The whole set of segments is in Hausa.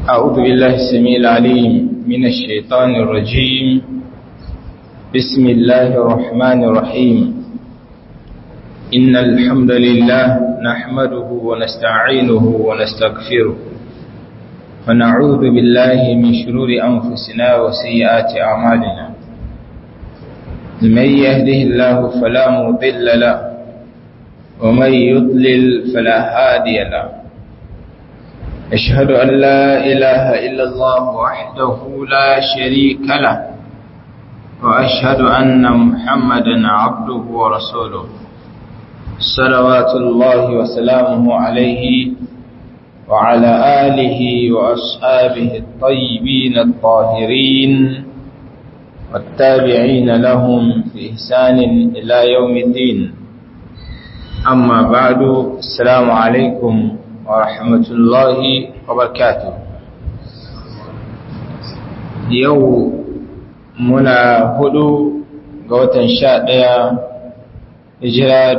أعوذ بالله السميع العليم من الشيطان الرجيم. بسم الله الرحمن الرحيم. إن الحمد لله نحمده ونستعينه ونستغفره ونعوذ بالله من شرور أنفسنا وسيئات أعمالنا. من يهده الله فلا مضل له ومن يضلل فلا هادي له. أشهد أن لا إله إلا الله وحده لا شريك له وأشهد أن محمدا عبده ورسوله صلوات الله وسلامه عليه وعلى آله وأصحابه الطيبين الطاهرين والتابعين لهم بإحسان إلى يوم الدين. أما بعد، السلام عليكم ورحمة الله وبركاته. يو منا هدو قوة شاء hijira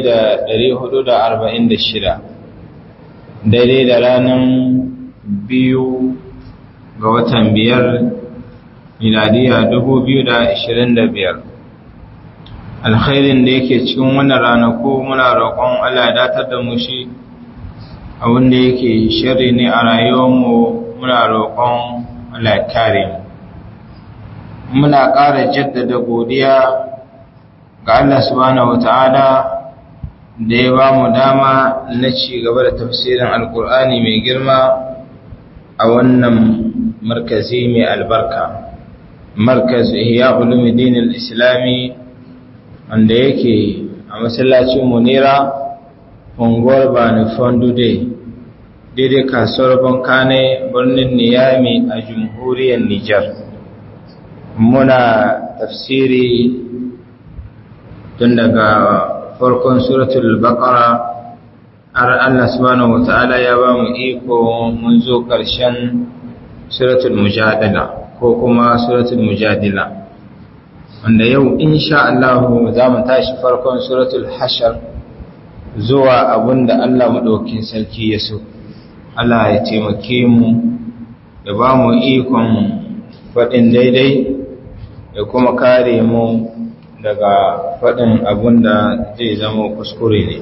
1446 daidai da ranar 2 ga watan 5 miladiya 2025. alkhairin da yake cikin wannan ranaku muna roƙon Allah ya datar da mu shi, abinda yake sharri ne a rayuwarmu muna roƙon Allah ya kare mu. Muna ƙara jaddada godiya ga Allah subhanahu wata'ala da ya ba mu dama na ci gaba da tafsirin alkur'ani mai girma a wannan markazi mai albarka, markaz ihya ulumuddin al-islami, wanda yake a masallacin munira unguwar bani fondude daidai kasuwar bankane birnin niyami a jamhuriyar nijar. Muna tafsiri tun daga farkon suratul baqara har Allah subhanahu wata'ala ya ba mu iko mun zo ƙarshen suratul mujadila ko kuma suratul mujadila, wanda yau insha Allah za mu tashi farkon suratul hashar zuwa abinda Allah madaukakin sarki ya so. Allah ya taimake mu da ba mu ikon faɗin daidai da kuma kare mu daga faɗin abin da zai zama kuskure ne.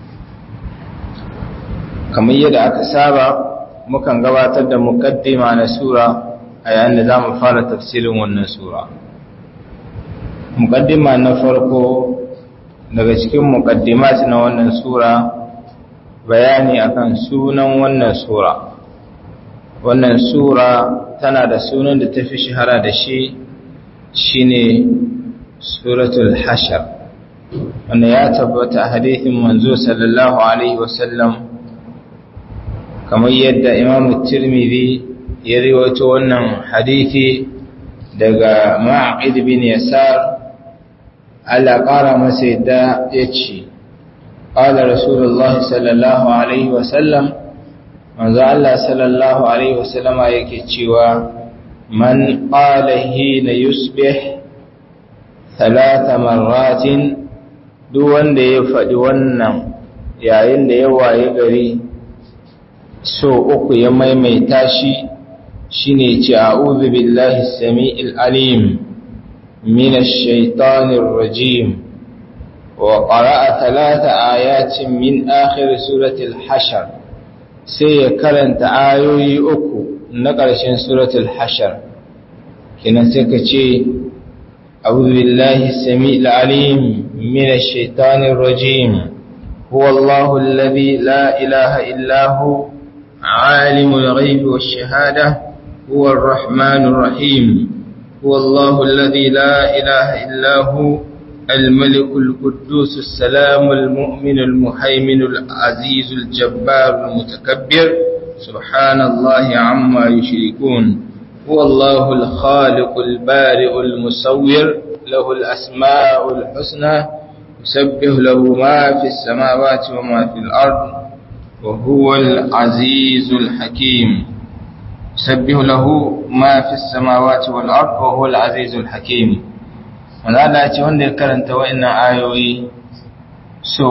Kamar yadda aka saba mukan gabatar da muƙaddima na sura a yayin da za mu fara tafsirin wannan sura. Muƙaddima na farko daga cikin muƙaddimat na wannan sura bayani akan sunan wannan sura. Wannan sura tana da sunan da tafi shahara da shi shine suratul hashar, wanda ya tabbata a hadithin manzo sallallahu alaihi wasallam, kamar yadda Imam Tirmidhi ya riwayo wannan hadithi daga Ma'qid bin Yasar, Allah ƙara masa yadda yace qala Rasulullah sallallahu alaihi wasallam, manzo Allah sallallahu alaihi wasallama yake cewa man qala hina yusbih 3 marratin, duk wanda ya faɗi wannan yayin da ya waye gari so 3 ya maimaita shi, shine ce a'udhu billahi as-sami'il alim minash shaitanir rajim, wa qara'a 3 ayatin min akhir suratul hashar, sai ya karanta ayoyi 3 na ƙarshen suratul hashar. Kenan sai ka ce أعوذ بالله السميع العليم من الشيطان الرجيم، هو الله الذي لا إله إلا هو عالم الغيب والشهادة، هو الرحمن الرحيم، هو الله الذي لا إله إلا هو الملك القدوس السلام المؤمن المهيمن العزيز الجبار المتكبر، سبحان الله عما يشركون، هو الله الخالق البارئ المصور، له الأسماء الحسنى، يسبح له ما في السماوات وما في الأرض، وهو العزيز الحكيم. يسبح له ما في السماوات والأرض وهو العزيز الحكيم. wanda Allah ce wanda ya karanta wa'annan ayoyi so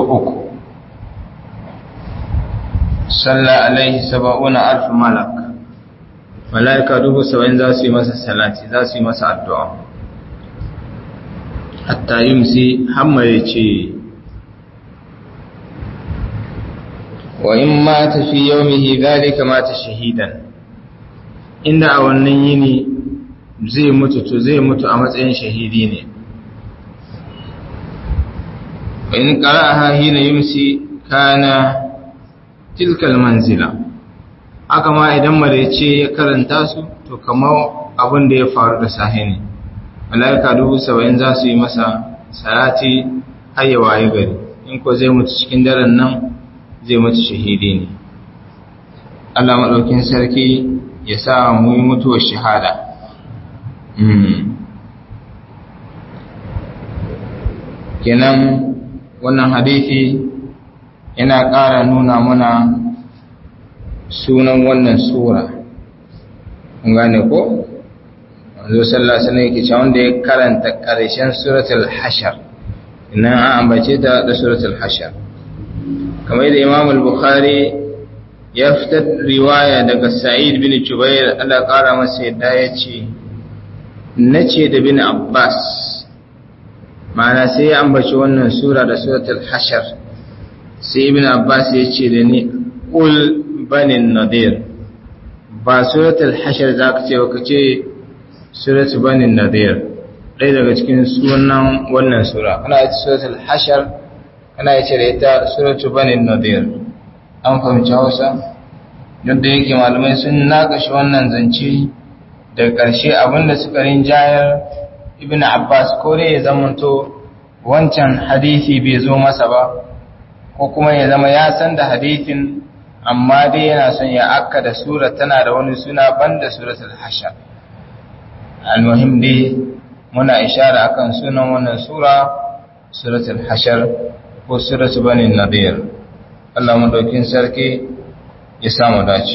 3 salla alaihi 70,000 malak, mala'ika 70,000 za su yi masa salati, za su yi masa addu'a hatta yumsi hamma ya ce wa in mata fi yawmihi dhalika mata shahidan, inda a wannan yini zai mutu to zai mutu a matsayin shahidi ne. wa in qara'aha hina yumsi kana tilka almanzila, haka ma idan maraice ya karanta su to kamar abin da ya faru da sahi ne. malaika 70,000 za su yi masa salati har ya waye gari, in ko zai mutu cikin daren nan zai mutu shahidi ne. Allah maɗaukin sarki ya sa mu yi mutuwar shahada. Kenan wannan hadithi yana ƙara nuna mana sunan wannan sura. Kun gane ko? Wanzu sallallahu alaihi wasallam yake cewa wanda ya karanta ƙarshen suratul Hashar, innan an ambace ta da suratul Hashar. Kamar da Imam al-Bukhari ya fitar riwaya daga Sa'id bin Jubair, Allah ƙara masa yadda ya ce, nace da bin Abbas, ma'ana sai ya ambaci wannan sura da suratul Hashar, sai ibn Abbas ya ce da ni, Qul banin Nadir, ba suratul Hashar za ka ce ba, ka ce suratul banin Nadir, ɗaya daga cikin sunan wannan sura. Kana yi suratul Hashar, kana yi ce da ita suratul banin Nadir. An fahimci Hausa? Yadda yake malamai sun naƙashi wannan zance daga ƙarshe abinda suka rinjayar ibn Abbas ko dai ya zamanto wancan hadisi bai zo masa ba, ko kuma ya zama ya san da hadisin amma dai yana son ya akka da sura tana da wani suna banda suratul Hashar. Al-muhim dai muna ishara akan sunan wannan sura suratul Hashar ko suratul Bani Nadir. Allah madaukin sarki ya samu dace.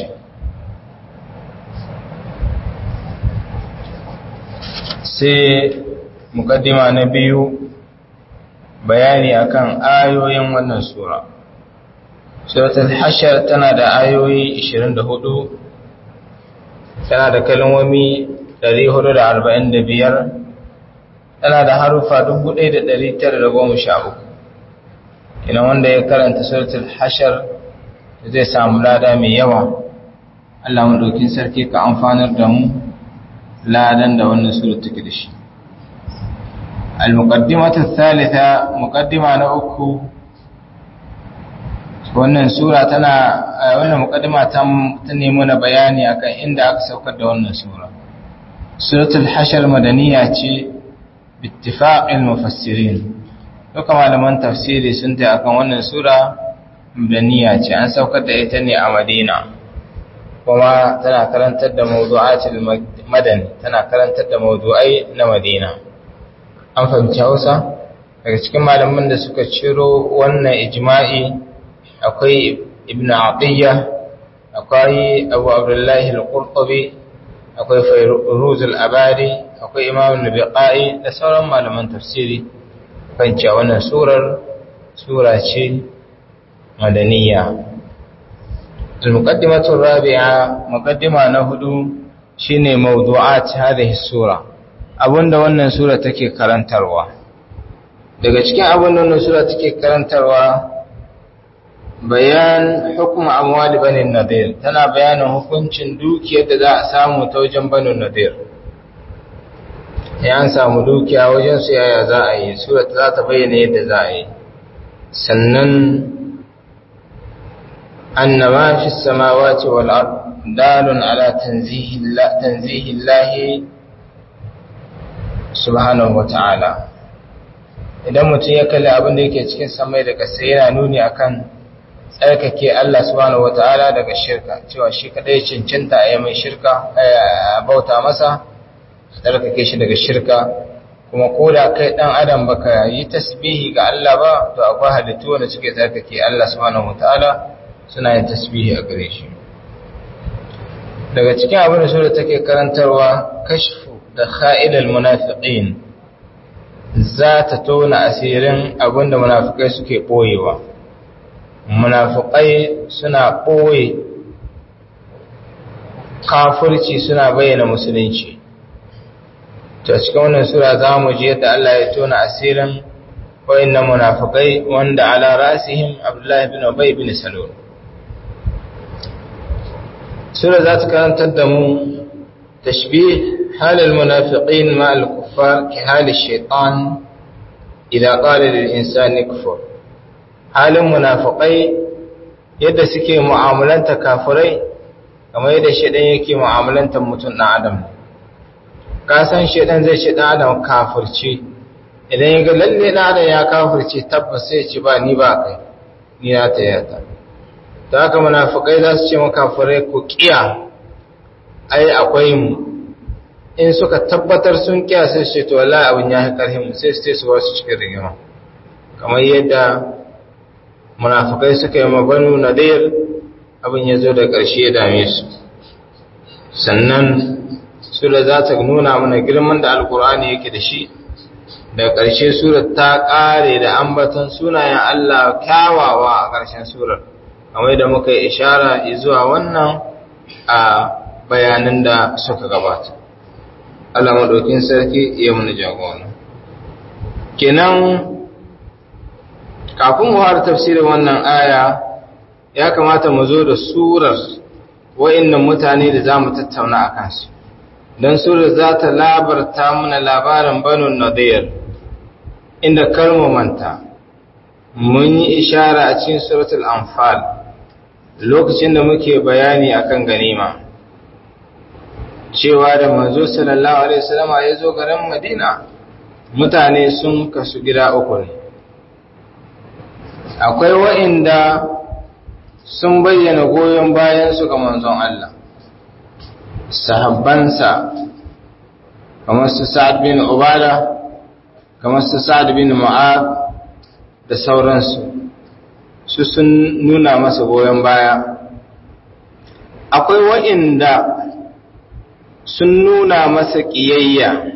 Sai mukaddima na biyu, bayani akan ayoyin wannan sura. Suratul Hashar tana da ayoyi 24, tana da kalmomi 445, tana da harufa 1913. Ina wanda ya karanta suratul Hashar zai samu lada mai yawa. Allah madaukin sarki ka amfanar da mu ladan da wannan sura take da shi. Al-muqaddimatu thalitha, muqaddima na uku. Wannan sura wannan muqaddima ta nemo na bayani akan inda aka saukar da wannan sura. Suratul Hashar madaniya ce bi ittifaqil mufassirin. Duka malaman tafsiri sun ta akan wannan sura madaniya ce, an saukar da ita ne a Madina, kuma tana karantar da mawdu'atul madani, tana karantar da mawdu'ai na Madina. An fahimci Hausa? Daga cikin malaman da suka ciro wannan ijma'i akwai Ibn Atiyya, akwai Abu Abdullah al-Qurtubi, akwai Fayruz al-Abadi, akwai Imam al-Biqai da sauran malaman tafsiri kan cewa wannan sura ce madaniya. Al-muqaddimatu rabi'a, muqaddima na hudu shine mawdu'at hadhihi sura, abinda wannan sura take karantarwa. Daga cikin abinda wannan sura take karantarwa, bayan hukum amwali bani nadir, tana bayanin hukuncin dukiyar da za a samu ta wajen bani nadir. Ya an samu dukiya wajen su yaya za a yi, sura za ta bayyana yadda za a yi. Sannan annama fi samawati wal ard dalun ala tanzihi Allah subhanahu wa ta'ala. Idan mutum ya kalli abin da yake cikin samai da ƙasa, yana nuni akan tsarkake Allah subhanahu wa ta'ala daga shirka, cewa shi kadai cancanta a yi mai shirka, a bauta masa, tsarkake shi daga shirka. Kuma ko da kai ɗan adam baka yi tasbihi ga Allah ba, to akwai halittu wanda suke tsarkake Allah subhanahu wa ta'ala, suna yin tasbihi a gare shi. Daga cikin abin da sura take karantarwa, kashfu da kha'ilal munafiqin, za ta tona asirin abin da munafikai suke ɓoyewa. Munafikai suna ɓoye kafirci suna bayyana musulunci. To cikin wannan sura za mu ji yadda Allah ya tona asirin wayannan munafikai wanda ala rasihim Abdullah ibn Ubay ibn Salul. Sura za ta karantar da mu tashbih halal munafiqin ma al-kuffar ki hal ash-shaytan idza qala lil insani kufur. Halin munafiqai yadda suke mu'amalanta kafirai kamar yadda shedan yake mu'amalantar mutum dan adam. Ka san shedan zai ce dan adam kafirci, idan ya ga lalle dan adam ya kafirce tabbas sai ce ba ni ba kai, ni na tayata. Da haka munafikai za su ce maka kafirai ku kiya, ai akwai mu. In suka tabbatar sun kiya sai su ce to wallahi abin ya yi karhin mu, sai su ce su wasu cikin rigima. Kamar yadda munafikai suka yi ma Banu Nadir, abin ya zo da ƙarshe ya dame su. Sannan sura za ta nuna mana girman da alkur'ani yake da shi, da ƙarshe surar ta ƙare da ambaton sunayen Allah kyawawa a ƙarshen surar, kamar da muka yi ishara zuwa wannan a bayanan da suka gabata. Allah maɗaukin sarki iya mana jagora. Kenan kafin mu fara tafsirin wannan aya ya kamata mu zo da surar wa'annan mutane da za mu tattauna a kansu, don surar za ta labarta mana labarin Banu Nadir, inda manta mun yi ishara a cikin suratul Anfal lokacin da muke bayani akan ganima, cewa da manzo sallallahu alaihi wasallam ya zo garin Madina, mutane sun kasu gida uku ne. Akwai wa'inda sun bayyana goyon bayansu ga manzon Allah, sahabbansa kamar su Sa'ad bin Ubada, kamar su Sa'ad bin Mu'ad da sauransu, su sun nuna masa goyon baya. Akwai wa'inda sun nuna masa ƙiyayya,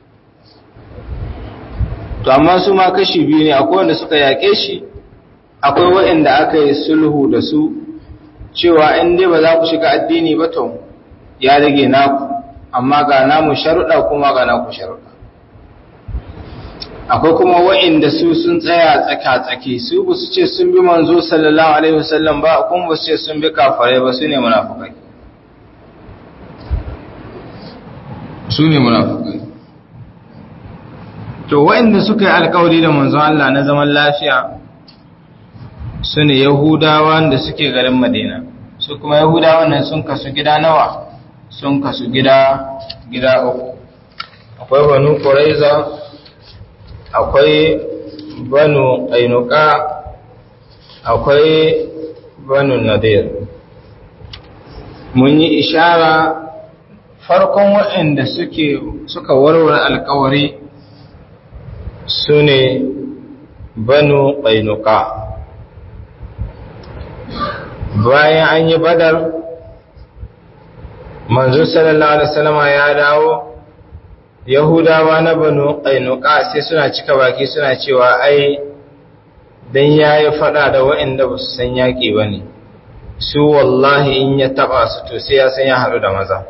to amma su ma kashi biyu ne, akwai wanda suka yaƙe shi, akwai waɗanda aka yi sulhu da su cewa in dai ba za ku shiga addini ba to ya rage naku, amma ga namu sharuɗa kuma ga naku sharuɗa. Akwai kuma waɗanda su sun tsaya tsaka-tsaki, su ba su ce sun bi manzo sallallahu alaihi wasallam ba, kuma ba su ce sun bi kafare ba, su ne munafukai. Su ne munafukai. To waɗanda suka yi alkawari da manzon Allah na zaman lafiya su ne Yahudawan da suke garin Madina. Su kuma Yahudawan nan sun kasu gida nawa? Sun kasu gida uku. Akwai Banu Quraiza, akwai Banu Qainuqa, akwai Banu Nadir. Mun yi ishara farkon waɗanda suka warware alkawari su ne Banu Qainuqa. Bayan an yi Badar, manzo sallallahu alaihi wasallam ya dawo, Yahudawa na Banu Qainuqa sai suna cika baki suna cewa ai dan yayi fada da waɗanda ba su san yaki bane, su wallahi in ya taba su to sai ya san ya haɗu da maza.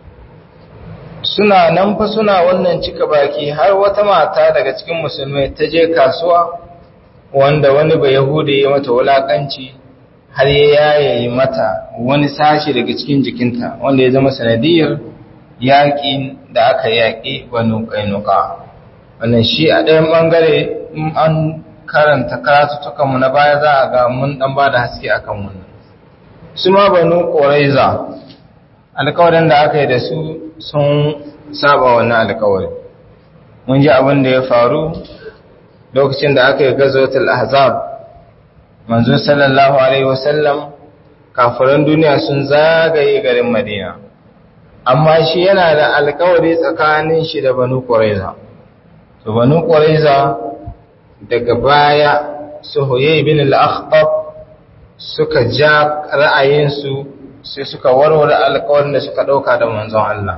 Suna nan fa suna wannan cika baki har wata mata daga cikin musulmai ta je kasuwa, wanda wani ba Yahudi ya mata wulakanci har ya yayi mata wani sashi daga cikin jikinta, wanda ya zama sanadiyar yaƙin da aka yaƙi Banu Qainuqa. Wannan shi a ɗayan ɓangare in an karanta karatutukanmu na baya za a ga mun ɗan ba da haske akan wannan. Su ma Banu Quraiza, alƙawarin da aka yi da su sun saba wannan alƙawari. Mun ji abin da ya faru lokacin da aka yi Ghazwatul Ahzab. Manzo sallallahu alaihi wasallam, kafiran duniya sun zagaye garin Madina, amma shi yana da alƙawari tsakanin shi da Banu Quraiza. To Banu Quraiza daga baya su Huyay bin al-Akhtab suka ja ra'ayinsu, sai suka warware alƙawarin da suka ɗauka da manzon Allah.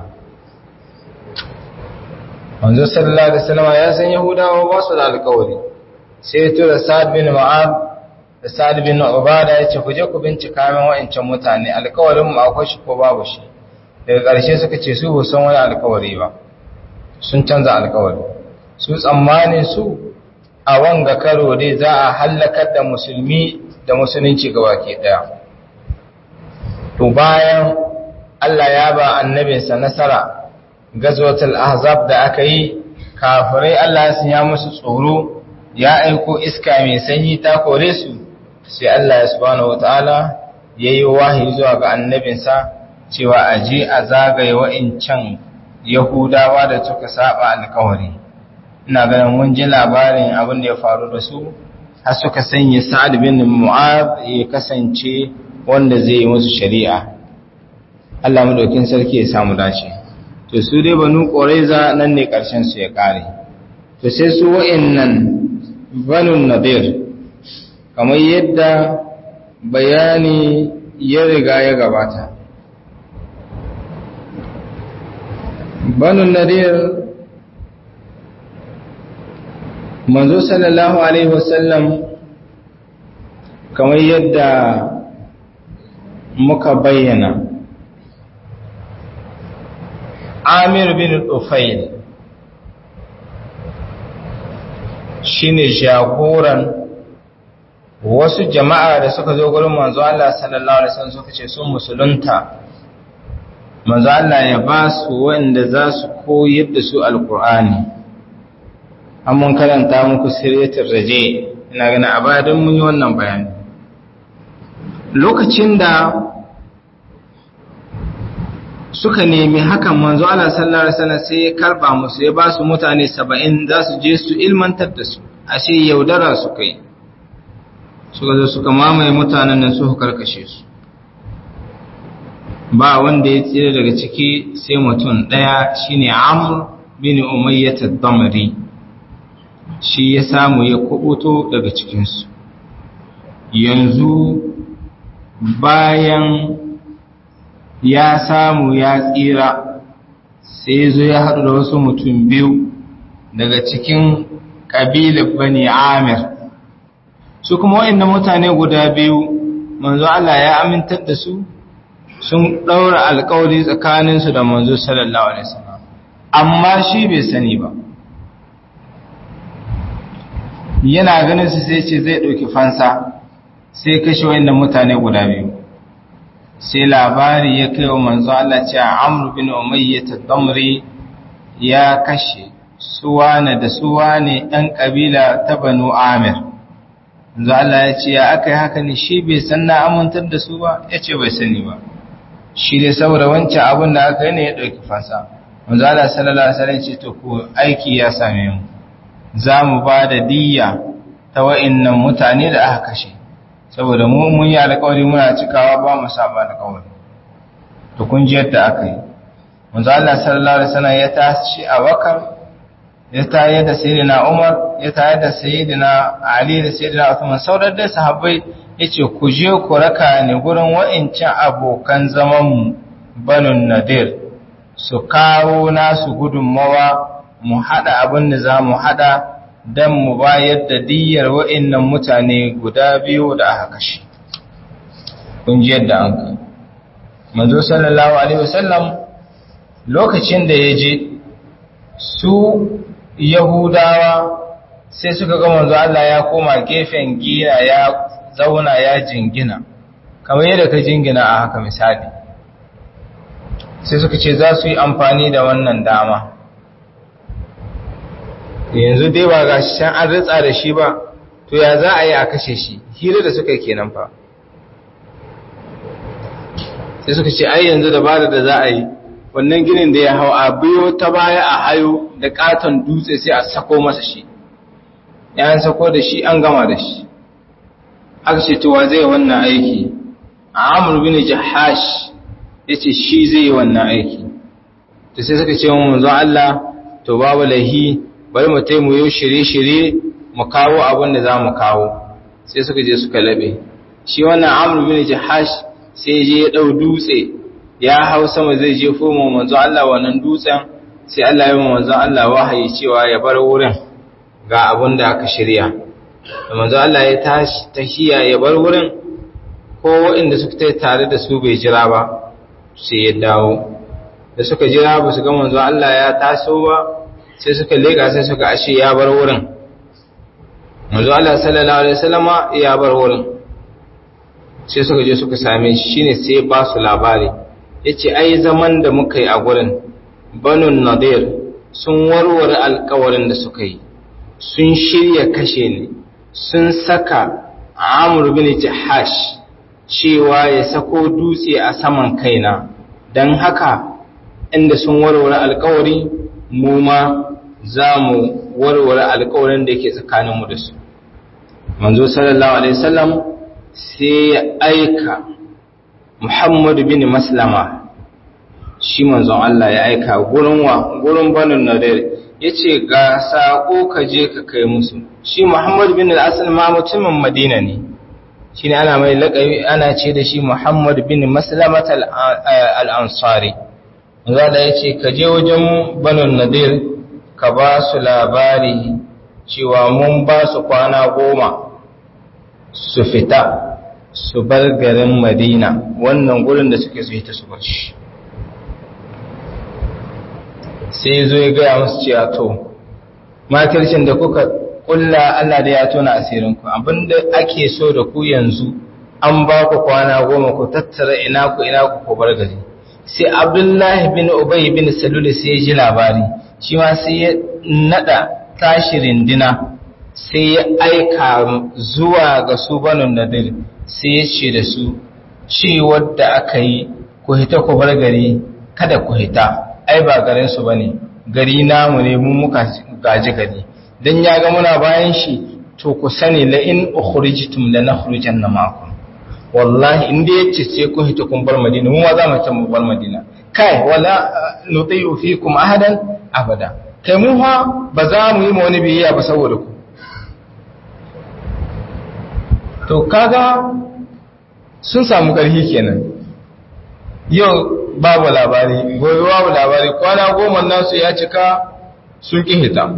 Manzo sallallahu alaihi wasallam ya san Yahudawa ba su da alƙawari, sai ya tura Sa'ad bin Mu'adh da Sa'ad bin Ubada ya ce ku je ku bincika min wa'ancan mutane, alƙawarin mu akwai shi ko babu shi. daga ƙarshe suka ce su san wani alkawari ba, sun canza alkawari. Su tsammanin su a wanga karo dai za a hallakar da musulmi da musulunci gabaki ɗaya. To bayan Allah ya ba annabinsa nasara gazwatul ahzab da aka yi, kafirai Allah ya sanya musu tsoro, ya aiko iska mai sanyi ta kore su, sai Allah subhanahu wataala yayi wahayi zuwa ga annabinsa cewa aje a zagaye wa'incan Yahudawa da suka saba alƙawari. Ina ganin mun ji labarin abin da ya faru da su, har suka sanya Sa'ad bin Mu'adh ya kasance wanda zai yi musu shari'a. Allah madaukin sarki ya samu dace. To su dai Banu Qurayza nan ne ƙarshen su ya kare. To sai su wa'annan Banu Nadir, kamar yadda bayani ya riga ya gabata. Banu Nadir, manzo sallallahu alaihi wasallam kamar yadda muka bayyana, Amir bin Tufail shine jagoran wasu jama'a da suka zo gurin manzo Allah sallallahu alaihi wasallam suka ce sun musulunta, manzo Allah ya ba su wanda za su koyar da su alqur'ani. An mun karanta muku siratul raje, ina ganin a baya don mun yi wannan bayani. Lokacin da suka nemi hakan, manzo Allah sallallahu alaihi wasallam sai ya karba musu, ya ba su mutane 70 za su je su ilmantar da su, ashe yaudara su kai. Suka zo suka mamaye mutanen nan su karkashe su, ba wanda ya tsira daga ciki sai mutum ɗaya, shine Amr bin Umayyah ad-Damri, shi ya samu ya kubuto daga cikinsu. Yanzu bayan ya samu ya tsira, sai zo ya haɗu da wasu mutum biyu daga cikin ƙabilar Bani Amir. Su kuma waɗannan mutane guda biyu, manzo Allah ya amintar da su, sun ɗaura alƙawari tsakaninsu da manzo sallallahu alaihi wasallam, amma shi bai sani ba. Yana ganin su sai ce zai ɗauki fansa, sai kashe waɗannan mutane guda biyu. Sai labari ya kai wa manzo Allah cewa Amr bin Umayyah ad-Damri ya kashe suwana da suwane ɗan ƙabila ta Banu Amir. Manzo Allah ya ce ya aka yi haka ne, shi bai san na amintar da su ba? Ya ce bai sani ba, shi dai saboda wancan abin da aka yi ne ya ɗauki fansa. Manzo Allah sallallahu alaihi wasallam ce to ko aiki ya same mu, za mu ba da diyya ta wa'annan mutane da aka kashe, saboda mu mun yi alƙawari muna cikawa, ba mu saba alƙawari. To kun ji yadda aka yi. Manzo Allah sallallahu alaihi wasallam ya tashi a Bakar, ya tayar da sayyidina Umar, ya tayar da sayyidina Ali da sayyidina Uthman, sauran dai sahabbai, yace ku je ku raka ni gurin wa'incan abokan zaman mu Banu Nadir, su kawo nasu gudunmawa, mu hada abin da za mu hada dan mu bayar da diyyar wa'innan mutane guda biyu da aka kashe. Kun ji yadda an kai. Manzo sallallahu alaihi wasallam lokacin da ya je, su Yahudawa sai suka ga manzo Allah ya koma gefen gina ya zauna ya jingina, kamar yadda ka jingina a haka misali. Sai suka ce za su yi amfani da wannan dama. Yanzu dai ba ga shi an ritsa da shi ba, to ya za a yi a kashe shi? Hira da suka kenan fa. Sai suka ce ai yanzu dabara da za a yi, wannan ginin da ya hau a biyo ta baya a hayo da katon dutse sai a sako masa shi. Ya an sako da shi an gama da shi. Aka ce to wa zai wannan aiki? Amr bin Jahash yace shi zai yi wannan aiki. To sai suka ce mun manzo Allah, to babu lahi, bari mu taimu yau shirye-shirye mu kawo abin da za mu kawo. Sai suka je suka labe. Shi wannan Amr bin Jahash sai je ya dau dutse, ya hau sama zai je foma manzo Allah wannan dutsen, sai Allah ya yi manzo Allah wahayi cewa ya bar wurin ga abin da aka shirya. Da manzo Allah ya tashi tahiya ya bar wurin, ko waɗanda suka tai tare da su bai jira ba, sai ya dawo. da suka jira ba su ga manzo Allah ya taso ba sai suka leka sai suka ashe ya bar wurin manzo Allah sallallahu alaihi wasallama ya bar wurin sai suka je suka same shi shine sai ba su labari yace ai zaman da muka yi a gurin Banu Nadir sun warware alƙawarin da suka yi sun shirya kashe ni sun saka Amr bin Jahash cewa ya sako dutse a saman kaina dan haka inda sun warware alƙawari mu ma za mu warware alƙawarin da yake tsakaninmu da su manzo sallallahu alaihi wasallam sai ya aika Muhammad bin Maslama shi manzon Allah ya aika gurin Banu Nadir yace ga sako ka je ka kai musu shi Muhammad bin al-Aslama mutumin Madina ne shine ana mai laƙabi ana ce da shi Muhammad bin Maslama al-Ansari manzo Allah yace ka je wajen Banu Nadir ka ba su labari cewa mun ba su kwana 10 su fita su bar garin Madina wannan gurin da suke su hita su bar shi sai zo ya gaya musu cewa to makircin da kuka kulla Allah da ya tona asirinku abinda ake so da ku yanzu an ba ku kwana 10 ku tattara ina ku bar gari sai Abdullahi bin Ubay bin Salul sai ya ji labari shi ma sai ya nada tashi rindina sai ya aika zuwa ga su Banu Nadir sai ya ce da su ciwar da aka yi ku hita ku bar gari kada ku hita ai ba garin su bane gari namu ne mun muka gaji gari dan ya ga muna bayan shi to ku sani la in ukhrijtum lanakhrujanna ma'akum wallahi inda yace sai ku hita kun bar Madina mu ma za mu tamu bar Madina kai wala nuti'u fikum ahadan abada kai mu ha ba za mu yi ma wani biyayya ba saboda ku to kaga sun samu ƙarfi kenan yau babu labari gobe babu labari kwana 10 nasu ya cika sun ƙi hita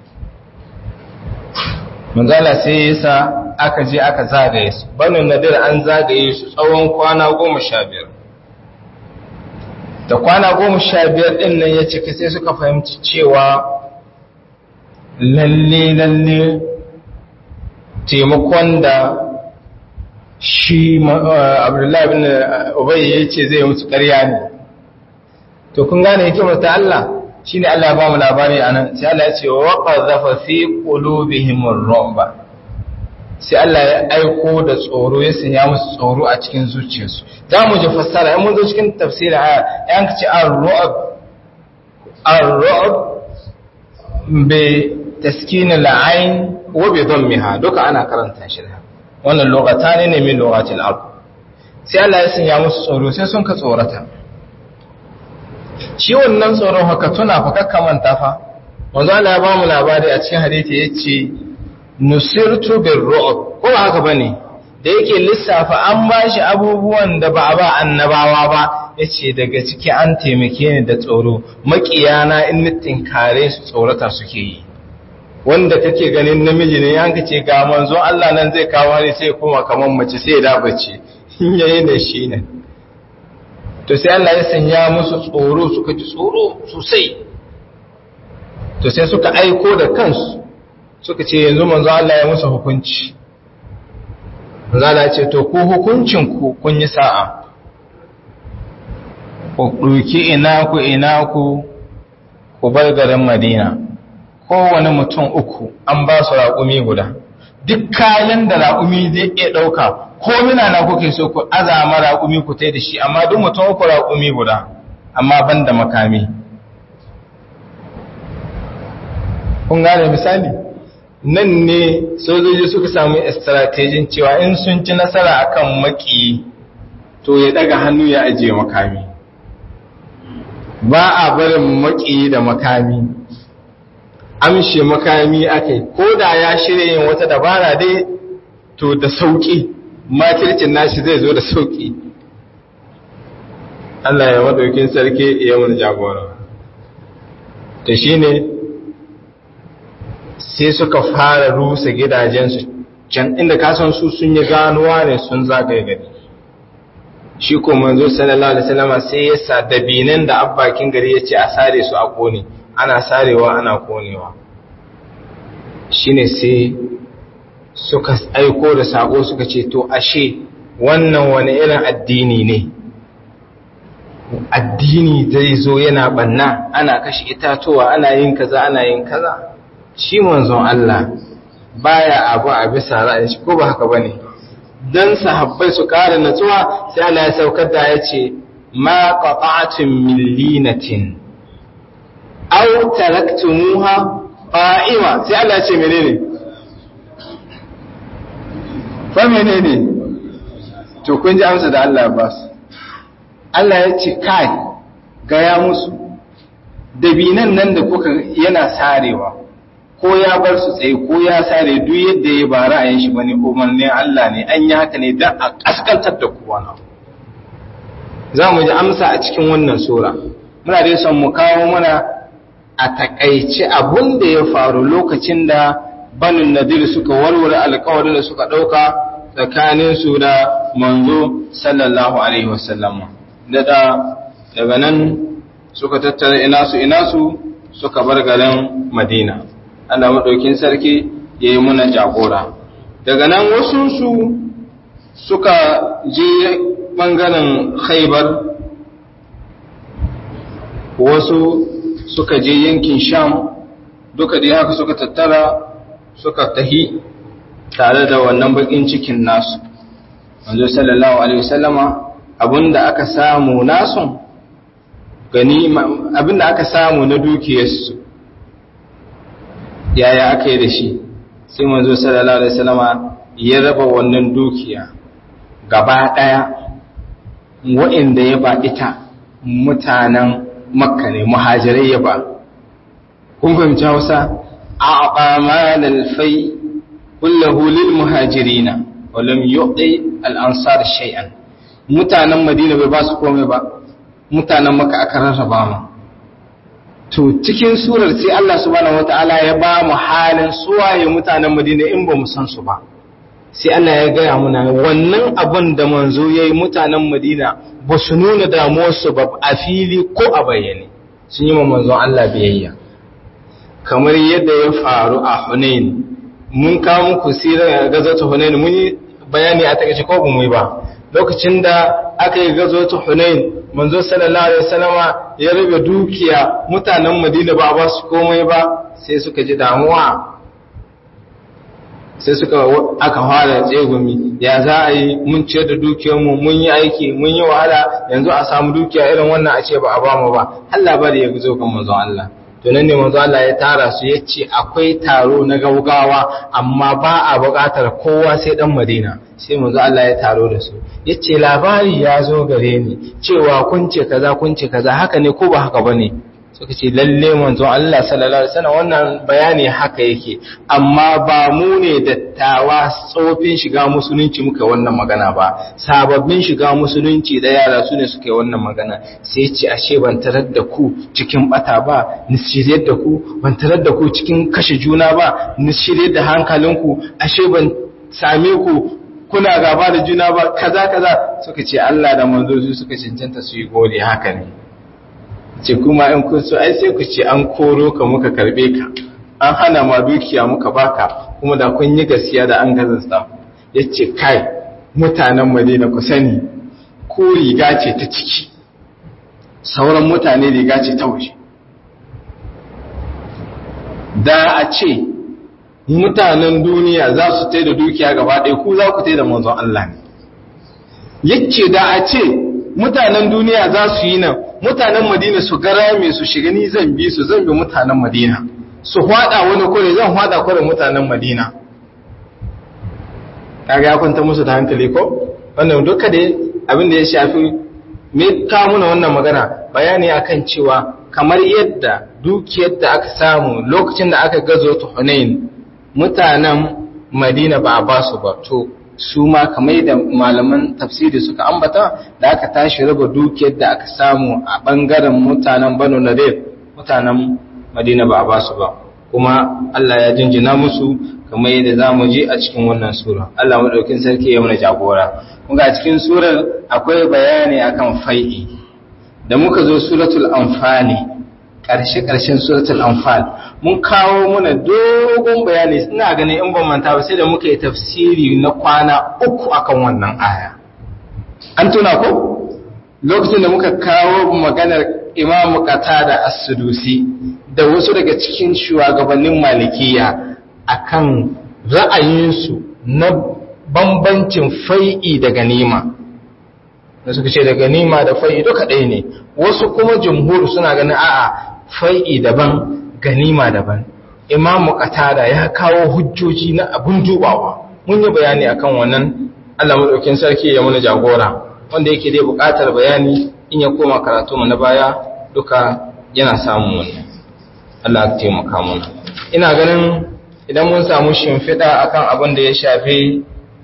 manzala sai ya sa aka je aka zagaye su Banu Nadir an zagaye su tsawon kwana 15 da kwana 15 ɗin nan ya cika sai suka fahimci cewa lalle taimakon da shi Abdullahi bin Ubay ya ce zai musu ƙarya ne to kun gane hikimar ta Allah shine Allah ya ba mu labari anan sai Allah ya ce wa qadhafa fi qulubihim ar-ru'ba sai Allah ya aiko da tsoro ya sanya musu tsoro a cikin zuciyarsu za mu ji fassara in mun zo cikin tafsirin aya yan kace ar-ru'b bi taskin al-ain wa bi dhammiha duka ana karanta shi wannan lokata ne min lokatil ard sai Allah ya sanya musu tsoro sai sun ka tsorata shi wannan tsoron haka tuna fa kakkamanta fa wanzu Allah ya ba mu labari a cikin hadisi yace nusirtu birru'b ko ba haka bane da yake lissafa an bashi abubuwan da ba a ba annabawa ba yace daga ciki an taimake ni da tsoro makiyana in nitin kare su tsorata suke yi wanda kake ganin namiji ne yanka ce ga manzo Allah nan zai kawo ni sai kuma kaman mace sai ya dabace yayin da shi ne to sai Allah ya sanya musu tsoro suka ji tsoro sosai to sai suka aiko da kansu suka ce yanzu manzo Allah ya musu hukunci manzo Allah ya ce to ku hukuncin ku kun yi sa'a ku duki ina ku bar garin Madina kowane mutum 3 an ba su raƙumi guda duk kayan da raƙumi zai iya ɗauka ko mina na kuke so ku azama raƙumi ku tai da shi amma duk mutum 3 raƙumi guda amma ban da makami kun gane misali nan ne sojoji suka samu strategy cewa in sun ci nasara akan maki to ya daga hannu ya ajiye makami ba a barin maki da makami amshe makami akai ko da ya shirye yin wata dabara dai to da sauki makircin nashi zai zo da sauki Allah ya madaukin sarki ya mun jagora to shine sai suka fara rusa gidajensu can inda kasan su sun yi ganuwa ne sun zagaye gari shi ko manzo sallallahu alaihi wasallam sai ya sa dabinan da abbakin gari yace a sare su a kone, ana sarewa ana konewa. Shine sai suka aiko da sako suka ce to ashe wannan wani irin addini ne, addini zai zo yana banna, ana kashe itatuwa, ana yin kaza ana yin kaza. Shi manzon Allah baya abu a bisa ra'ayin shi, ko ba haka bane? Dan sahabbai su ƙara natsuwa sai Allah ya saukar da yace ma qata'atun min linatin aw taraktumuha qa'ima, sai Allah ya ce menene? Fa menene? To kun ji amsa da Allah ba su. Allah ya ce kai gaya musu dabinan nan da kuka yana sarewa, ko ya bar su tsaye ko ya sare, duk yadda ya ba ra'ayin shi bane, umarnin Allah ne, an yi haka ne dan a kaskantar da kowa na. Za mu ji amsa a cikin wannan sura. Muna dai son mu kawo mana a takaice abun da ya faru lokacin da Banu Nadir suka warware alƙawarin da suka ɗauka tsakanin su da manzo sallallahu alaihi wasallam. Daga nan suka tattara inasu suka bar garin Madina. Allah maɗaukin sarki ya yi muna jagora. Daga nan wasu suka je ɓangaren Khaibar, wasu suka je yankin Sham, duka dai haka suka tattara suka tahi tare da wannan bakin cikin nasu. Manzo sallallahu alaihi wasallama abinda aka samu nasu ganima, abinda aka samu na dukiyarsu yaya aka yi da shi, sai manzo sallallahu alaihi wasallama ya raba wannan dukiya gaba daya. Wa'inda ya ba ita mutanen Makka ne, muhajirai ya ba. Kun fahimci Hausa? A'qa malal fai kullahu lil muhajirina wa lam yu'ti al ansar shay'an. Mutanen Madina bai ba su komai ba, mutanen Makka aka rarraba mu. To cikin surar sai Allah subhanahu wataala ya ba mu halin suwaye mutanen Madina in ba mu san su ba. Sai Allah ya gaya muna wannan abin da manzo yayi mutanen Madina ba su nuna damuwarsu ba a fili ko a bayyane, sun yi manzon Allah biyayya. Kamar yadda ya faru a Hunain, mun kawo muku sirar gazatu Hunain, mun yi bayani a takaice ko ba mu yi ba. Lokacin da aka yi gazatu Hunain, manzo sallallahu alaihi wasallama ya rabe dukiya, mutanen Madina ba ba su komai ba, sai suka ji damuwa, sai aka fara tsegumi, ya za a yi mun ciyar da dukiyarmu, mun yi aiki, mun yi wahala, yanzu a samu dukiya irin wannan a ce ba a ba mu ba. Allah bari ya zo kan manzon Allah. To nan ne manzon Allah ya tara su, ya ce akwai taro na gaugawa amma ba a buƙatar kowa sai dan Madina. Sai manzon Allah ya taro da su, ya ce labari ya zo gare ni cewa kun ce kaza, haka ne ko ba haka bane? Suka ce lalle manzon Allah sallallahu alaihi wasallam wannan bayani haka yake, amma ba mu ne dattawa tsofin shiga musulunci muka wannan magana ba, sababbin shiga musulunci da yara su ne suke wannan magana. Sai ce ashe ban tarar da ku cikin bata ba, ni shiryar da ku, ban tarar da ku cikin kashe juna ba, ni shiryar da hankalinku, ashe ban same ku kuna gaba da juna ba, kaza. Suka ce Allah da manzo su suka cancanta su yi gode, haka ne. Ce kuma in kun so ai sai ku ce an koro ka muka karbe ka, an hana ma dukiya muka baka, kuma da kun yi gaskiya da an gazasta. Yace kai mutanen Madina ku sani, ko riga ce ta ciki, sauran mutane riga ce ta waje. Da a ce mutanen duniya za su tai da dukiya gaba ɗaya, ku za ku tai da manzon Allah ne. Yace da a ce mutanen duniya za su yi nan, mutanen Madina su gara mai su shiga, ni zan bi mutanen Madina, su hwada wani kore, zan hwada kore mutanen Madina. Kaga ya kwanta musu da hankali ko? Wannan duka dai abin da ya shafi me ka muna wannan magana, bayani akan cewa kamar yadda dukiyar da aka samu lokacin da aka gazo ta Hunain, mutanen Madina ba a ba su ba, to su ma kamar da malaman tafsiri suka ambata, da aka tashi raba dukiyar da aka samu a bangaren mutanen Banu Nadir, mutanen Madina ba a ba su ba. kuma Allah ya jinjina musu kamar yadda zamu ji a cikin wannan sura. Allah madaukin sarki ya mana jagora. Kuma a cikin surar akwai bayani akan fai'i. Da muka zo suratul anfal, ƙarshen suratul anfal, mun kawo muna dogon bayani, ina ganin in ban manta ba sai da muka yi tafsiri na kwana 3 akan wannan aya. An tuna ko? Lokacin da muka kawo maganar Imam Qatada As-Sudusi da wasu daga cikin shugabannin Malikiya akan ra'ayinsu na bambancin fai'i da ganima. Da suka ce da ganima da fai'i duka ɗaya ne. Wasu kuma jumhur suna ganin a'a fai'i daban, ganima daban. Imam Qatada ya kawo hujjoji na abun dubawa. Mun yi bayani akan wannan. Allah madaukakin sarki ya muna jagora. Wanda yake dai buƙatar bayani in ya koma karatu mu na baya duka yana samun wannan. Allah ya taimaka mana. Ina ganin idan mun samu shimfiɗa akan abin da ya shafi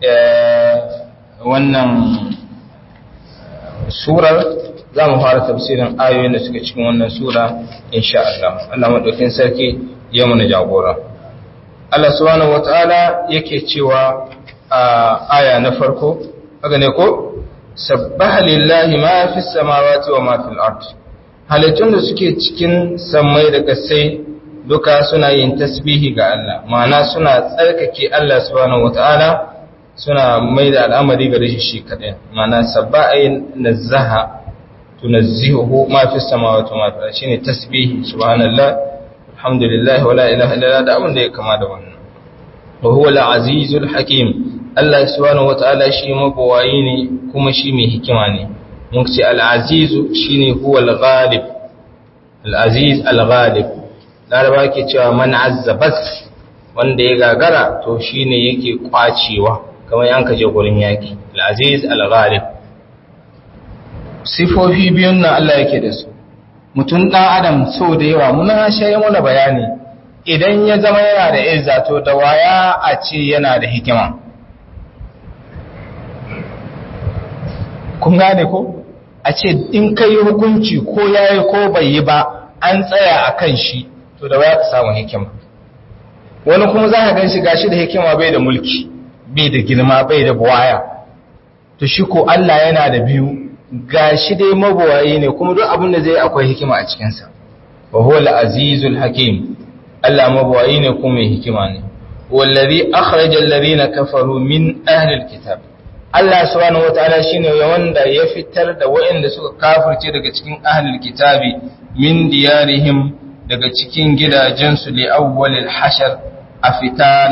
wannan surar, za mu fara tafsirin ayoyin da suke cikin wannan sura insha Allah. Allah madaukakin sarki ya mana jagora. Allah subhanahu wataala yake cewa a aya na farko, haka ne ko? Sabbaha lillahi ma fi samawati wa ma fil ard. Halittun da suke cikin sammai da kasai duka suna yin tasbihi ga Allah, ma'ana suna tsarkake Allah subhanahu wataala, suna mai da al'amari ga shi kadai. Ma'ana sabbaha nazzaha tunazzihu ma fi samawati wa ma fil ard, shine tasbihi, subhanallah, alhamdulillah, wala ilaha illallah, da abin da ya kama da wannan. Wa huwa al-azizul hakim. Allah subhanahu wataala shi mabawayi ne kuma shi mai hikima ne. Mun ce al-azizu shine huwa al-ghalib. Al-aziz al-ghalib. Laraba ke cewa man azza bas, wanda ya gagara to shine yake kwacewa kamar yanka je gurin yaki. Al-aziz al-ghalib. Sifofi biyun nan Allah yake da su. Mutum dan adam so da yawa mun shaye muna bayani, idan ya zama yana da izza to da waya a ce yana da hikima. Kun gane ko? A ce in kai hukunci ko yayi ko bai yi ba an tsaya akan shi, to da waya ka samu hikima. Wani kuma za ka gan shi gashi da hikima bai da mulki, bai da girma, bai da buwaya. To shi ko Allah yana da biyu, gashi dai mabuwayi ne kuma duk abin da zai akwai hikima a cikinsa. Wa huwa al-azizul hakim. Allah mabuwayi ne kuma mai hikima ne. Wallazi akhraja alladhina kafaru min ahli al-kitab. Allah subhanahu wataala shine wanda ya fitar da waɗanda suka kafirce daga cikin ahlul kitabi min diyarihim, daga cikin gidajensu li awwalil hashar, afita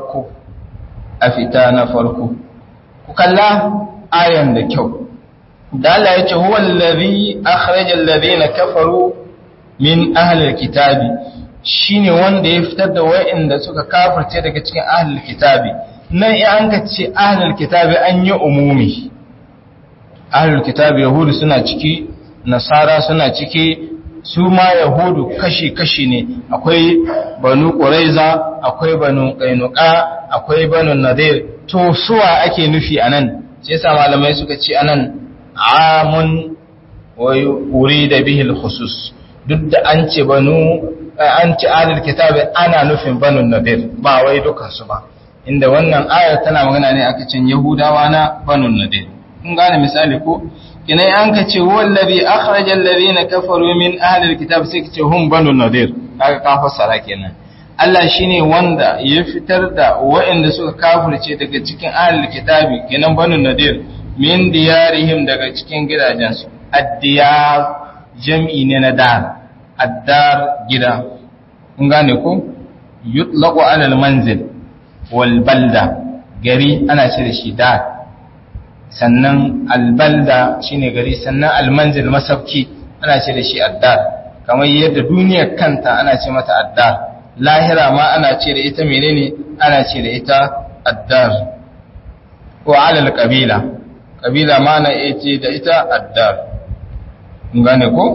na farko. Ku kalla ayan da kyau. Da Allah ya ce huwa allazi akhraja alladhina kafaru min ahlil kitabi, shine wanda ya fitar da waɗanda suka kafirce daga cikin ahlul kitabi. Nan in an ka ce ahlul kitabi an yi umumi. Ahlul kitabi yahudu suna ciki, nasara suna ciki, su ma yahudu kashi-kashi ne. Akwai banu quraiza, akwai banu qainuqa, akwai banu nadir. To suwa ake nufi anan? Sai sa malamai suka ce anan amun wa urida bihi al-khusus. Duk da an ce ahlul kitabi ana nufin banu nadir, ba wai dukan su ba. Inda wannan ayar tana magana ne aka cin Yahudawa na Banu Nadir. Kun gane misali ko? Kina an ka ce wallazi akhrajal ladina kafaru min ahli alkitab, sai kace hum Banu Nadir. Kaga ka fassara kenan. Allah shine wanda ya fitar da waɗanda suka kafirce daga cikin ahli alkitabi, kenan Banu Nadir, min diyarihim, daga cikin gidajensu. Ad-diyar jam'i ne na dar. Ad-dar gida. Kun gane ko? Yutlaqu ala al-manzil walbalda, gari ana ce da shi dar, sannan albalda shine gari, sannan almanzil masauki ana ce da shi addar. Kamar yadda duniyar kanta ana ce mata addar, lahira ma ana ce da ita menene, ana ce da ita addar. Wa alal kabila, kabila ma ana ce da ita addar. Kun gane ko?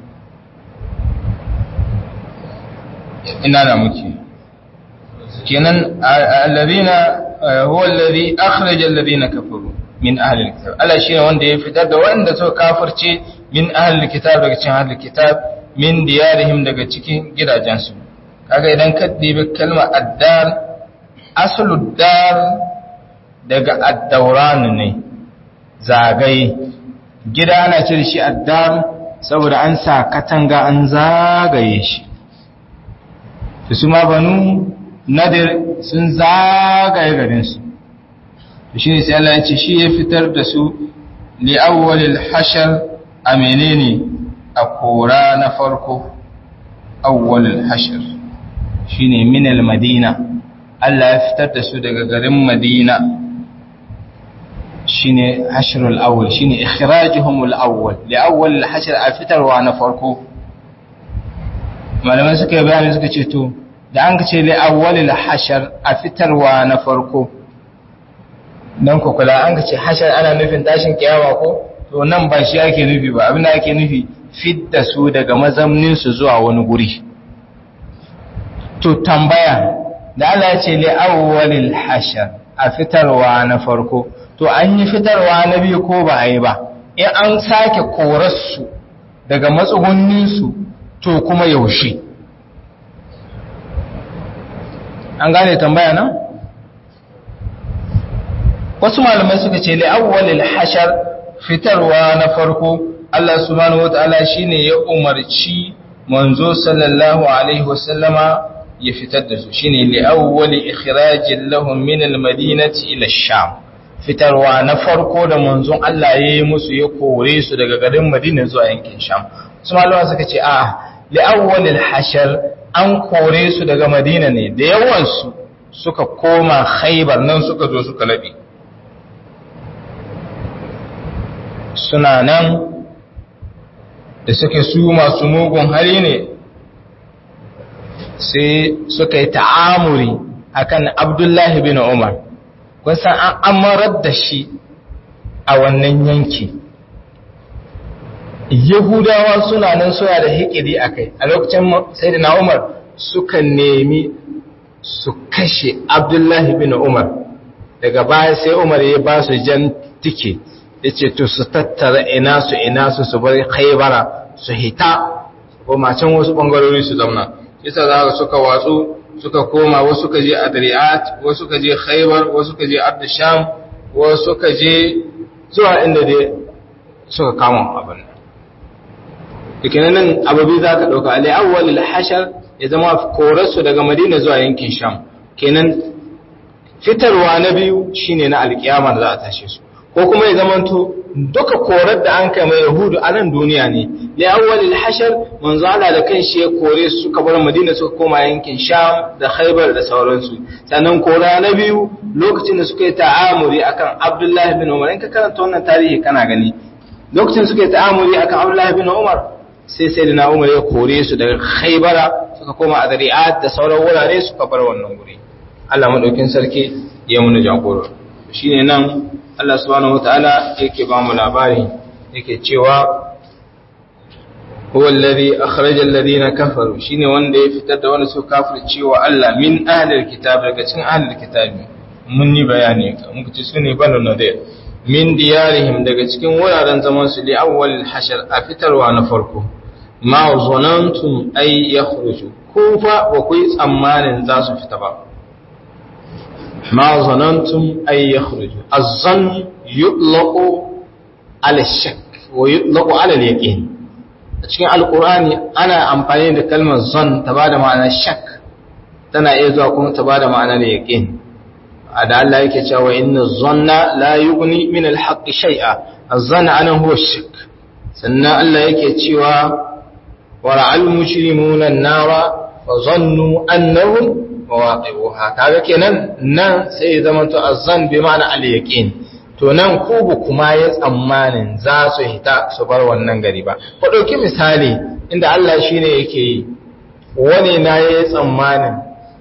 Ina da muke kenan alladhina huwa alladhi akhraja alladhina kafaru min ahli alkitab. Allah shine wanda ya fitar da wanda suka kafirce min ahli alkitab, daga cikin ahli alkitab, min diyarihim, daga cikin gidajensu. kaga idan ka dibi kalmar addar aslud dar daga ad-dawran ne zagaye gida ana ce shi addar saboda an sa katanga an zagaye shi su ma banu nadir sun zagaye garin su shi ne sai Allah ya ce shi ya fitar da su li awwalil hashar a menene a kora na farko awwalil hashar shine min al-madina Allah ya fitar da su daga garin Madina shine hashrul awwal shine ikhrajuhum al-awwal li awwal al-hashr a fitarwa na farko malaman suka yi bayani suka ce to da an ce li awwal al-hashr a fitarwa na farko dan ko kula an ce hashr ana nufin tashin kiyama ko to nan ba shi ake nufi ba abin da ake nufi fidda su daga mazamnin su zuwa wani guri to tambaya da Allah ya ce li awwal al-hashr a fitarwa na farko to an yi fitarwa na biyu ko ba a yi ba in an sake korarsu daga matsugunninsu to kuma yaushe an gane tambaya nan wasu malamai suka ce li'awwalil hashar fitarwa na farko Allah subhanahu wataala shine ya umarci manzo sallallahu alaihi wasallama ya fitar da su shine li'awwali ikhrajil lahum min al-madinati ila ash-sham fitarwa na farko da manzon Allah ya yi musu ya kore su daga garin Madina zuwa yankin Sham. Su malama suka ce a li'awwalil hashar an kore su daga Madina ne da yawan su suka koma Khaibar nan suka zo suka labe. Suna nan da suke su masu mugun hali ne sai suka yi ta'amuri akan Abdullahi bin Umar. Kun san an amarar da shi a wannan yanki Yahudawa suna nan suna da hikiri a kai a lokacin Sayyidina Umar suka nemi su kashe Abdullahi bin Umar daga baya sai Umar ya ba su jan tike ya ce to su tattara ina su bar Khaibara su hita ko macen wasu bangarori su zauna yasa za ka suka watsu suka koma wasu suka je Adriat wasu suka je Khaybar wasu suka je Ardasham wasu suka je zuwa inda dai suka kama abin nan nan ababi za ka dauka ali awwalil hashar ya zama korarsu daga Madina zuwa yankin Sham kenan fitarwa na biyu shine na alkiyama da za a tashe su ko kuma ya zamanto duka korar da an kai mai Yahudu a nan duniya ne li awwalil hashar manzo Allah da kanshi ya kore su suka bar Madina suka koma yankin Sham da Khaybar da sauransu sannan kora na biyu lokacin da suka yi ta'amuri akan Abdullah bin Umar in ka karanta wannan tarihi kana gani lokacin suka yi ta'amuri akan Abdullah bin Umar sai sayyidina Umar ya kore su daga Khaybara suka koma Adriat da sauran wurare suka bar wannan guri Allah madaukin sarki ya muna jagoro shine nan Allah subhanahu wataala yake ba mu labari yake cewa huwa alladhi akhraja alladhina kafaru shine wanda ya fitar da wanda su kafirci wa Allah min ahlil kitab daga cikin ahlil kitabi mun yi bayani muka ce sune banu nadir min diyarihim daga cikin wuraren zaman su li awwalil hashar a fitarwa na farko ma zanantum ay yakhruju kufa wa kuyi tsammanin za su fita ba ما ظننتم أن يخرجوا الظن يطلق على الشك ويطلق على اليقين cikin alkur'ani ana amfani da kalmar zan ta bada ma'anar shak tana iya zuwa kuma ta bada ma'anar yaqin da Allah yake cewa inna zanna la yughni min al-haqq shay'a az-zann anan huwa shak sannan Allah yake cewa wa ra'al mujrimuna an-nara fa zannu annahum mawaqi'uha kaga kenan nan sai zaman to azzan bi ma'ana al-yaqin to nan ku bu kuma ya tsammanin za su hita su bar wannan gari ba ko dauki misali inda Allah shine yake yi wani na yayi tsammanin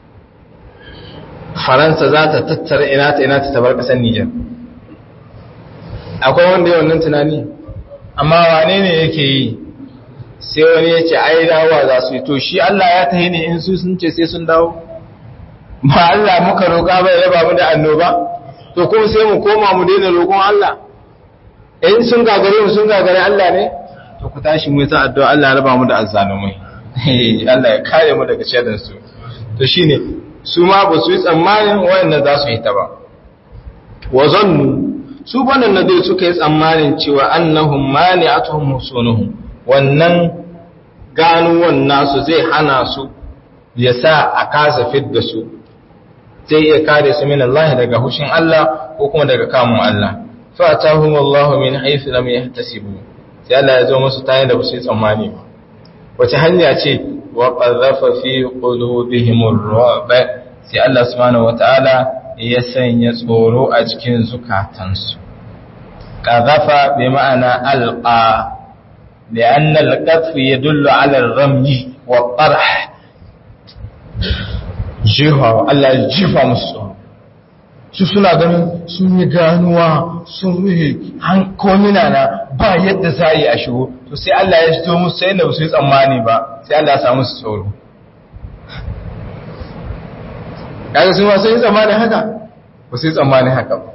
Faransa za ta tattara ina ta bar kasar Niger akwai wanda yayin wannan tunani amma wane ne yake yi sai wani ya ce ai dawowa za su yi to shi Allah ya tahi ne in su sun ce sai sun dawo ba Allah muka roƙa bai raba mu da annoba to kuma sai mu koma mu daina roƙon Allah in sun gagare mu sun gagare Allah ne to ku tashi mu ta addu'a Allah ya raba mu da azzalumai Allah ya kare mu daga sharrin su to shine su ma ba su yi tsammanin wayannan za su yi ta ba wa zannu su banan nadir suka yi tsammanin cewa annahum mani'atuhum husunuhum wannan ganuwan nasu zai hana su ya sa a kasa fidda su zai iya kare su min Allah daga hushin Allah ko kuma daga kamun Allah fa atahum Allah min haythu lam yahtasibu sai Allah ya zo musu tayin da ba su yi tsammani ba wace hanya ce wa qadhafa fi qulubihim ar-ru'b sai Allah subhanahu wataala ya sanya tsoro a cikin zukatansu qadhafa bi ma'ana alqa لأن القذف يدل على الرمي والطرح jiha Allah ya jifa musu su suna ganin sun yi ganuwa sun yi hankomina na ba yadda za yi a shigo to sai Allah ya shito musu sai da su yi tsammani ba sai Allah ya samu su tsoro kaga sun wasu yi tsammani haka ba su yi tsammani haka ba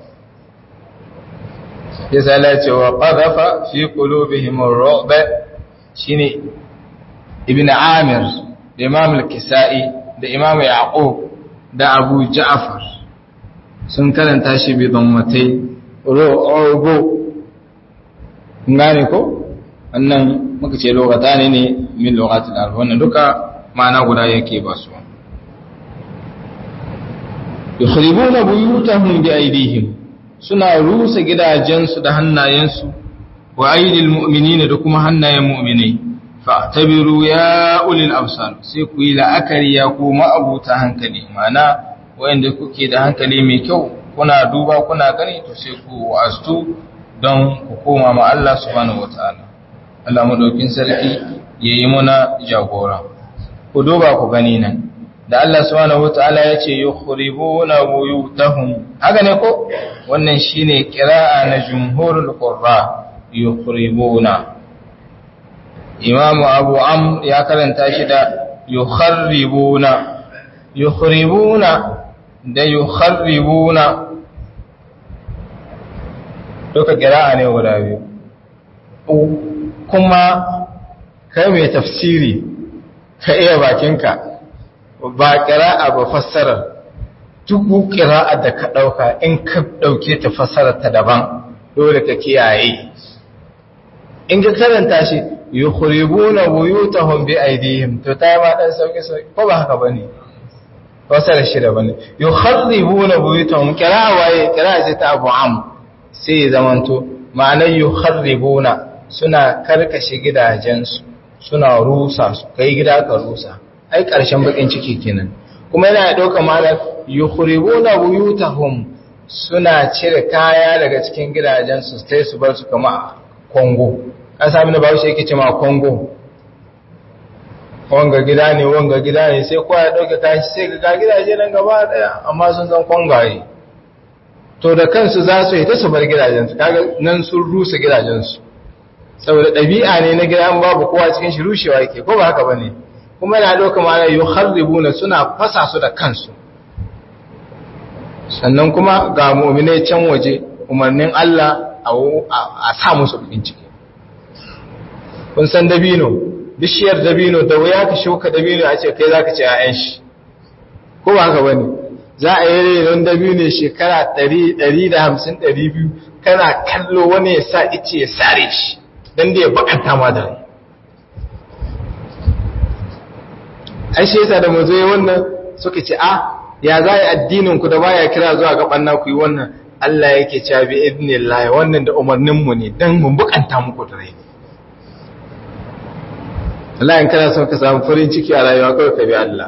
ya sai Allah ya ce wa qadhafa fi qulubihim ar-ru'b shine ibn Amir da Imam al-Kisa'i da Imam Yaqub da Abu Ja'far sun karanta shi bi dammatai ru'ubu ngane ko wannan muka ce lugata ne min lugatul arab wannan duka ma'ana guda yake ba su yukhribuna buyutahum bi aydihim suna rusa gidajensu da hannayensu wa aydil mu'minina da kuma hannayen mu'minai fa'tabiru ya ulil absar sai ku yi la'akari ya ku ma'abuta hankali mana wanda kuke da hankali mai kyau kuna duba kuna gani to sai ku wastu don ku koma ma Allah subhanahu wataala Allah madaukin sarki yayi muna jagora ku duba ku gani nan da Allah subhanahu wataala yace yukhribuna buyutahum haka ne ko wannan shine qira'a na jumhurul qurra yukhribuna Imam Abu Amr ya karanta shi da yukharribuna da yukharribuna duka qira'a ne guda biyu kuma kai mai tafsiri ka iya bakinka ba qira'a ba fassara duk qira'a da ka dauka in ka dauke ta fassarar ta daban dole ka kiyaye in ka karanta shi yukhribuna buyutahum bi aydihim to tayi ma dan sauki ko ba haka bane fasara shi da bane yukhribuna buyutahum qira'a ce ta Abu Am sai zamanto ma'anar yukhribuna suna karkashe gidajensu suna rusa su kai gida ka rusa ai karshen bakin ciki kenan kuma yana dauka ma'anar yukhribuna buyutahum suna cire kaya daga cikin gidajensu sai su bar su kama Kongo an sami na bawo shi yake ce ma Kongo wanga gida ne sai kowa ya dauke tashi sai ga gidaje nan gaba daya amma sun san kongaye to da kansu za su yi ta su bar gidajensu kaga nan sun rusa gidajensu saboda ɗabi'a ne na gidan babu kowa cikin shi rushewa yake ko ba haka bane kuma yana dauka ma'ana yukharribuna suna fasa su da kansu sannan kuma ga mu'minai can waje umarnin Allah a sa musu bakin ciki kun san dabino bishiyar dabino da wuya ka shuka dabino a ce kai zaka ci ƴaƴan shi ko ba haka bane za a yi renon dabino shekara 100 150 200 kana kallo wani ya sa ice ya sare shi dan da ya bakanta ma da rai ai shi yasa da mu zo wannan suka ce ya za yi addinin ku da baya kira zuwa ga banna ku yi wannan Allah yake cewa bi idnillah wannan da umarnin mu ne dan mun bukanta muku da rai Allah in kana son ka samu farin ciki a rayuwa kawai ka bi Allah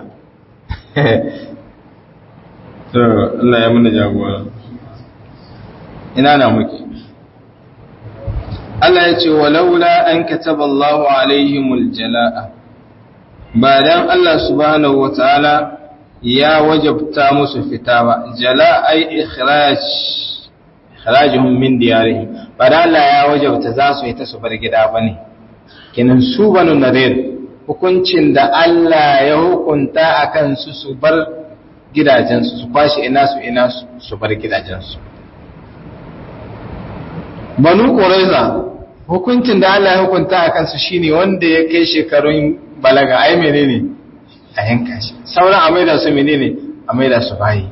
to Allah ya muna jagora ina na muke Allah ya ce walaula an kataba Allahu alaihimul jalaa ba dan Allah subhanahu wataala ya wajabta musu fita ba jala ay ikhrajuhum min diyarihim ba dan Allah ya wajabta za su yi ta su bar gida bane kenan su banu nadir hukuncin da Allah ya hukunta akan su bar gidajensu su kwashi ina su bar gidajensu banu quraiza hukuncin da Allah ya hukunta akan su shine wanda ya kai shekarun balaga ai menene a yanka shi, sauran a maida su menene a maida su bayi.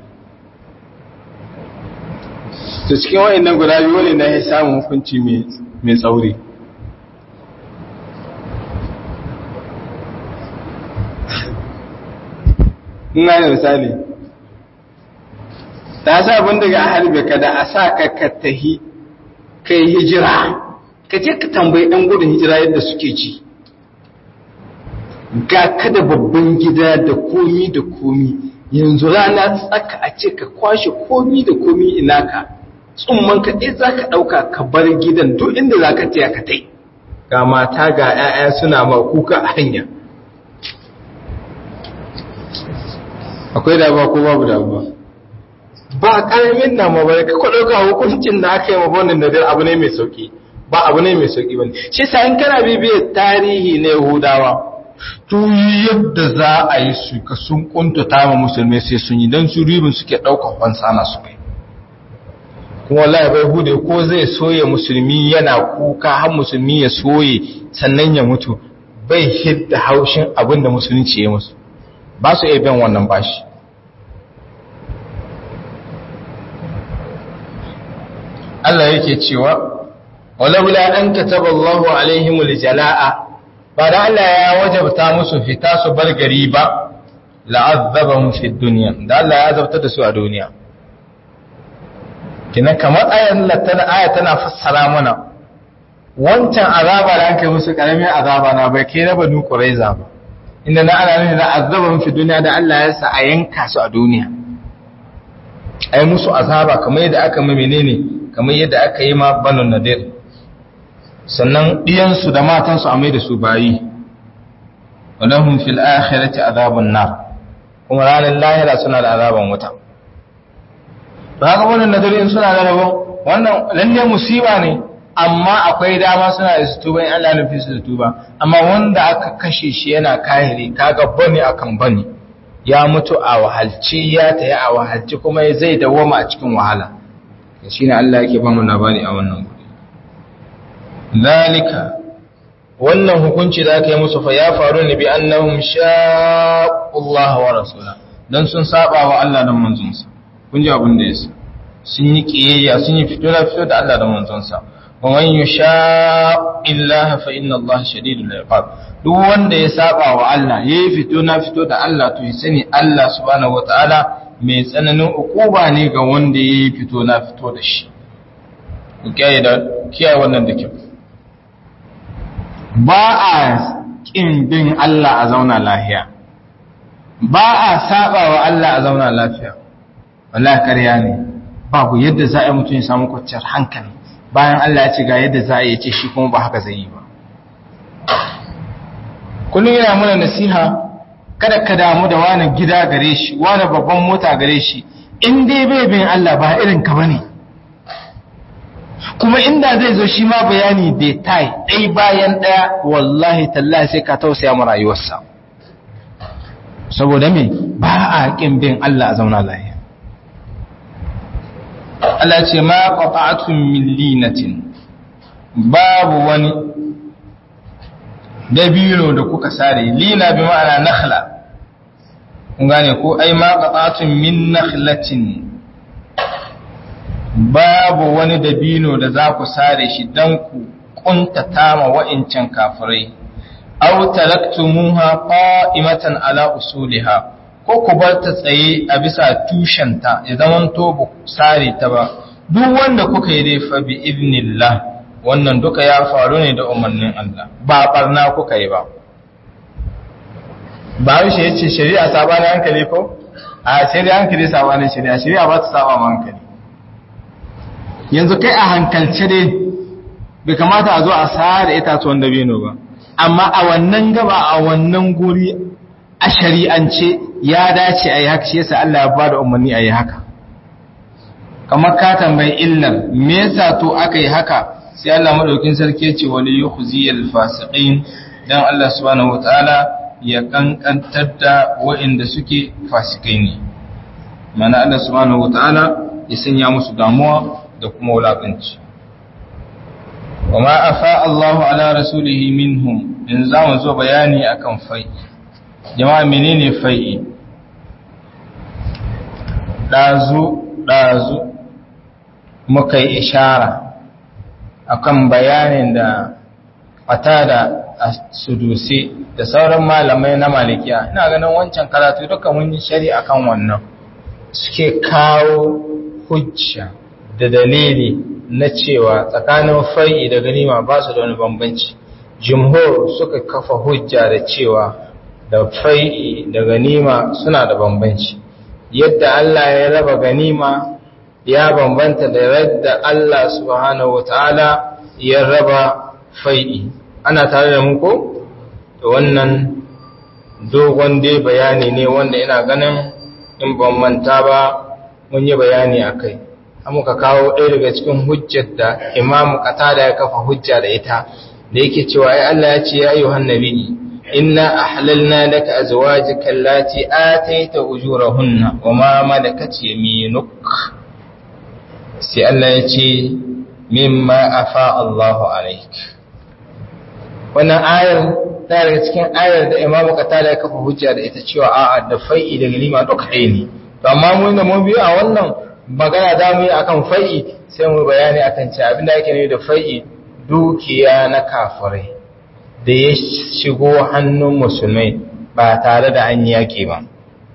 To cikin wa'annan guda biyu ne na ya samu hukunci mai tsauri. ina da misali ta sa abin daga a harbe ka da a sa ka tahi kai hijira, ka je ka tambayi ɗan gudun hijira yadda suke ci, ga ka da babban gida da komi da komi, yanzu rana tsaka a ce ka kwashe komi da komi ina ka tsumman ka ɗaya za ka ɗauka ka bar gidan duk inda za ka taya ka tai, ga mata ga 'ya'ya suna ma kuka a hanya. Akwai damuwa ko babu damuwa? Ba ƙaramin damuwa ba, ka ɗauka hukuncin da aka yi ma wannan da abu ne mai sauƙi, ba abu ne mai sauƙi ba ne. Shi sa in kana bibiyar tarihi na Yahudawa, to yadda za a yi su ka sun kuntata ma musulmai sai sun yi don su ribin suke ɗaukar fansa na su kai. Kuma wallahi bai hude ko zai soye musulmi yana kuka har musulmi ya soye sannan ya mutu, bai hidda haushin abin da musulunci ya musu, ba su iya bin wannan bashi. Allah yake cewa walaula an kataba Allahu alaihimul jalaa, ba da Allah ya wajabta musu fita su bar gari ba, la'azzabahum fid dunya, da Allah ya azabta da su a duniya. Kina kamar aya tana fassara mana wancan azaba da aka musu karamin azaba na bai kai na Banu Qurayza ba, inda na ana nuna da azabahum fid dunya da Allah ya sa a yanka su a duniya, ai musu azaba kamar yadda aka mai menene, kamar yadda aka yi ma Banu Nadir, sannan ɗiyansu da matansu a mai da su bayi. Walahum fil akhirati azabun nar, kuma ranar lahira suna da azaban wuta. To haka wannan nadirin suna da rabon, wannan lalle musiba ne, amma akwai dama suna da su tuba in Allah nufi su da tuba. Amma wanda aka kashe shi yana kahiri, kaga bane akan bane, ya mutu a wahalci, ya tayi a wahalci, kuma zai dawoma a cikin wahala. Shine Allah yake ba mu labari a wannan guri. Zalika, wannan hukunci da aka yi musu fa ya faru ne bi annahum shaqqullaha wa rasulahu, dan sun saba wa Allah da manzonsa. Kun ji abin da yasa sun yi kiyayya, sun yi fito da Allah da manzonsa. Wa man yushaqillaha fa inna Allaha shadidul iqab, duk wanda ya saba wa Allah yayi fito da Allah, to ya sani Allah subhanahu wataala mai tsananin ukuba ne ga wanda yayi fito da shi. Ku kiyaye wannan da kyau. Ba a ƙin bin Allah a zauna lafiya, ba a saba wa Allah a zauna lafiya, wallahi ƙarya ne. Babu yadda za a yi mutum ya samu kwanciyar hankali bayan Allah ya ce ga yadda za a yi ce shi kuma ba haka zai yi ba. Kullum yana muna nasiha, kada ka damu da wani gida gare shi, wani babban mota gare shi, in dai bai bin Allah ba irin ka bane. Kuma inda zai zo shi ma bayani detail ɗai bayan ɗaya, wallahi tallahi sai ka tausaya ma rayuwarsa. Saboda me ba a ƙin bin Allah a zauna lafiya. Allah ce ma qata'atun min linatin, babu wani dabino da kuka sare, lina bi ma'ana nakhla, kun gane ko, ai ma qata'atun min nakhlatin, babu wani dabino da za ku sare shi don ku kuntata ma wa'incan kafirai, aw taraktumuha qa'imatan ala usuliha, ko ku bar ta tsaye a bisa tushenta ya zaman to ba ku sare ta ba. Duk wanda kuka yi dai fa bi idnillah, wannan duka ya faru ne da umarnin Allah, ba barna kuka yi ba. Ba shi yace shari'a sabanin hankali ko? A shari'a hankali sabanin shari'a ba ta saba ma hankali. Yanzu kai a hankalce dai bai kamata a zo a sare itatuwan dabino ba, amma a wannan gaba, a wannan guri, a shari'ance ya dace a yi haka, shi yasa Allah ya ba da umarni a yi haka. Kamar ka tambayi illar me yasa to aka yi haka, sai Allah madaukin sarki ya ce wali yukhziyal fasiqin, dan Allah subhanahu wataala ya kankantar da waɗanda suke fasikai ne. Mana Allah subhanahu wataala ya sanya musu damuwa da kuma wulaƙanci. Wa ma afa Allahu ala rasulihi minhum, in za mu zo bayani akan fai. jama'a menene fai'i? ɗazu muka yi ishara akan bayanin da Qatada as-Sudusi da sauran malamai na Malikiya, ina ganin wancan karatu duka mun yi shari'a kan wannan, suke kawo hujja da dalili na cewa tsakanin fai'i da ganima ba su da wani bambanci. Jumhur suka kafa hujja da cewa da fai'i da ganima suna da bambanci. Yadda Allah ya raba ganima ya bambanta da yadda Allah subhanahu wataala ya raba fai'i. Ana tare da mu ko? Da wannan dogon dai bayani ne wanda ina ganin in ban manta ba mun yi bayani akai. Muka kawo ɗaya daga cikin hujjar da Imam Qatada ya kafa hujja da ita, da yake cewa ai Allah ya ce ya ayyuhan nabi inna ahlalna laka azwajaka allati ataita ujurahunna wama malakat yaminuk. Sai Allah ya ce mimma afa Allahu alaik. Wannan ayar ta daga cikin ayar da Imam Qatada ya kafa hujja da ita cewa a'a da fai'i da ganima duka ɗaya ne. To amma mun da mun biyo a wannan magana da mu yi akan fai'i sai mu bayani akan cewa abinda yake nufi da fai'i dukiya na kafirai da ya shigo hannun musulmai ba tare da an yaki ba.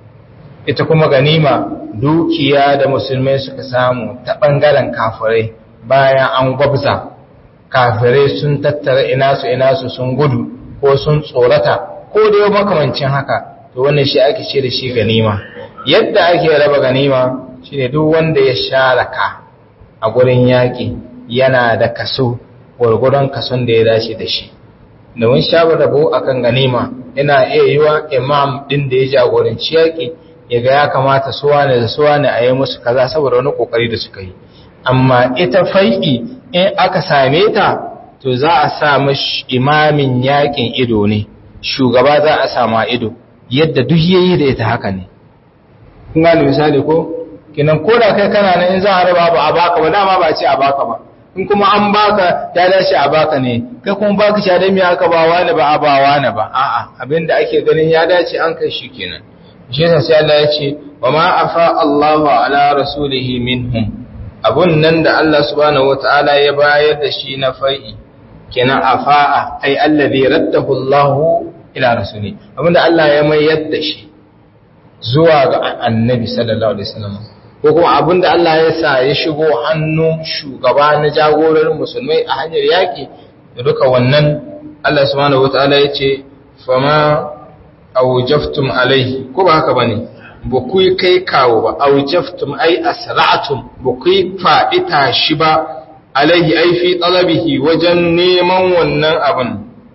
Ita kuma ganima dukiya da musulmai suka samu ta bangaren kafirai bayan an gwabza, kafirai sun tattara ina su sun gudu ko sun tsorata ko da makamancin haka, to wannan shi ake ce da shi ganima. Yadda ake raba ganima shine duk wanda ya sharaka a gurin yaƙi yana da kaso gwargwadon kason da ya dace da shi. Domin shabar rabo akan ganima yana iya yiwa imam din da ya jagoranci yaƙi ya ga ya kamata suwane da suwane a yi musu kaza saboda wani kokari da suka yi. Amma ita fai'i in aka same ta to za a sa mashi imamin yaƙin ido ne, shugaba za a sama ido, yadda duk yayi da ita haka ne. Kun gane misali ko? Kinan ko da kai kana nan in za a raba ba a baka ba, dama ba ce a baka ba. In kuma an baka ya dace a baka ne, kai kuma baka sha dan me aka ba wani ba a ba wani ba. A'a, abinda ake ganin ya dace an kai shi kenan. Shi yasa sai Allah ya ce wa ma afa Allahu ala rasulihi minhum. Abun nan da Allah subhanahu wataala ya bayar da shi na fai'i kenan afa'a ai allazi raddahu Allahu ila rasuli. Abinda Allah ya mayar da shi zuwa ga annabi sallallahu alaihi wasallam, ko kuma abinda Allah ya sa ya shigo hannun shugaba na jagororin musulmai a hanyar yaki, da duka wannan Allah subhanahu wataala ya ce fama awjaftum alaihi, ko ba haka bane, ba ku kai kawo ba, awjaftum ai asra'tum, ba ku faɗi tashi ba alaihi ai fi talabihi wajen neman wannan abin,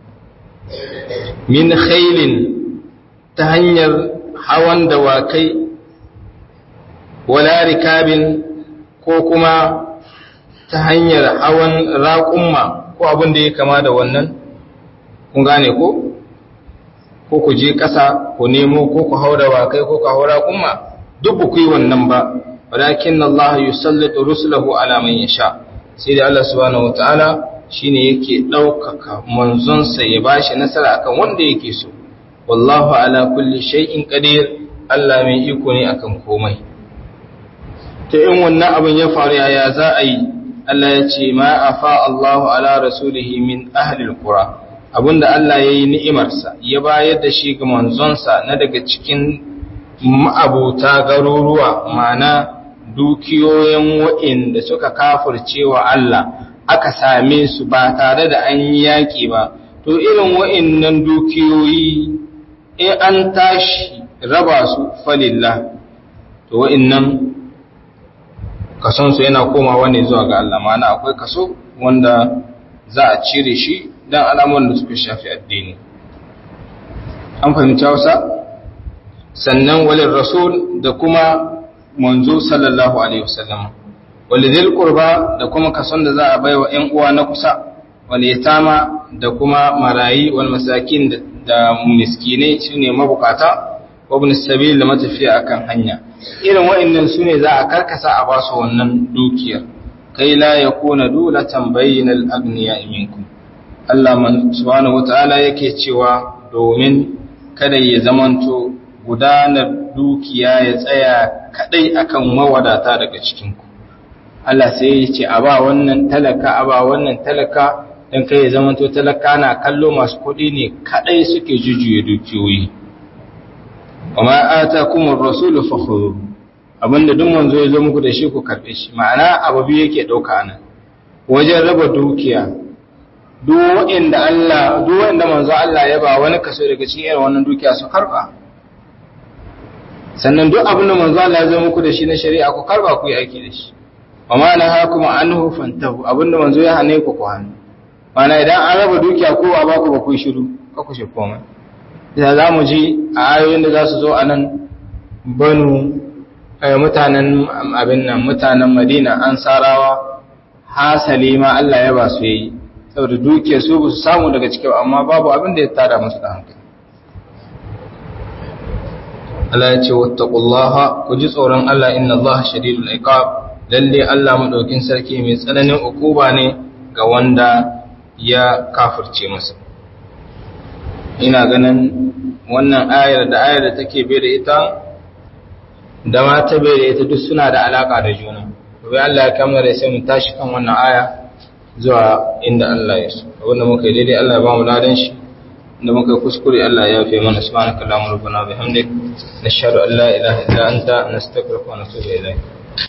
min khailin ta hanyar hawan dawakai, wala rikabin ko kuma ta hanyar hawan raƙumma ko abin da ya kama da wannan, kun gane ko ku je ƙasa ku nemo ko ku hau dawakai ko ku hau raƙumma, duk ku yi wannan ba. Walakin Allah yusallitu rusulahu ala man yasha, sai da Allah subhanahu wataala shine yake ɗaukaka manzonsa ya bashi nasara akan wanda yake so. Wallahu ala kulli shay'in qadir, Allah mai iko ne akan komai. Ta in wannan abin ya faru yaya za a yi? Allah ya ce ma afa Allahu ala rasulihi min ahli alqura, abinda Allah yayi ni'imarsa ya bayar da shi ga manzonsa na daga cikin ma'abuta garuruwa, mana dukiyoyin wa'inda suka kafircewa Allah aka same su ba tare da an yi yaki ba, to irin wa'innan dukiyoyi in an tashi raba su falillah, to wa'innan kasonsu yana komawa ne zuwa ga Allah, ma'ana akwai kaso wanda za a cire shi don alamun da suka shafi addini. An fahimci Hausa? Sannan walin rasul da kuma manzo sallallahu alaihi wasallam, walidil qurba da kuma kason da za a baiwa ƴan uwa na kusa, wal yatama da kuma marayi, wal masakin da miskinai shine mabukata, wa ibn sabil da matafiya akan hanya. Irin wa'annan sune za a karkasa a basu wannan dukiyar, kai la yakuna dulatan bainal agniya minkum. Allah subhanahu wataala yake cewa domin kada ya zamanto gudanar dukiya ya tsaya kadai akan mawadata daga cikinku. Allah sai ya ce a ba wannan talaka, a ba wannan talaka, don kai ya zamanto talaka na kallo masu kuɗi ne kadai suke jujuye dukiyoyi. Amma atakumur rasulu fakhudhu, abinda duk manzo ya zo muku da shi ku karbe shi. Ma'ana abu biyu yake dauka nan wajen raba dukiya. Duk wanda manzo Allah ya ba wani kaso daga cikin irin wannan dukiya su karba. Sannan duk abin da manzo Allah ya zo muku da shi na shari'a ku karba ku yi aiki da shi. Amma nahakum anhu fantahu, abinda manzo ya hane ku hannu. Ma'ana idan an raba dukiya ko a ba ku ba ku shiru, ka ku shi komai. Da za mu ji a ayoyin da za su zo a nan mutanen mutanen Madina Ansarawa hasali ma Allah ya ba su yi saboda dukiyar su ba su samu daga cikin amma babu abin da ya tada musu da hankali. Allah ya ce wattaqullaha, ku ji tsoron Allah, inna Allah shadidul iqab, lalle Allah madaukin sarki mai tsananin ukuba ne ga wanda ya kafirce masa. Ina ganin wannan ayar da take bai da ita da ma ta bai da ita duk suna da alaka da juna. Bai Allah ya kamar sai mu tashi kan wannan aya zuwa inda Allah ya so. Wanda muka yi daidai Allah ya ba mu ladan shi, inda muka yi kuskure Allah ya yafe mana. Subhanakallahumma rabbana bihamdik nashhadu an la ilaha illa anta nastaghfiruka wa natubu ilayk.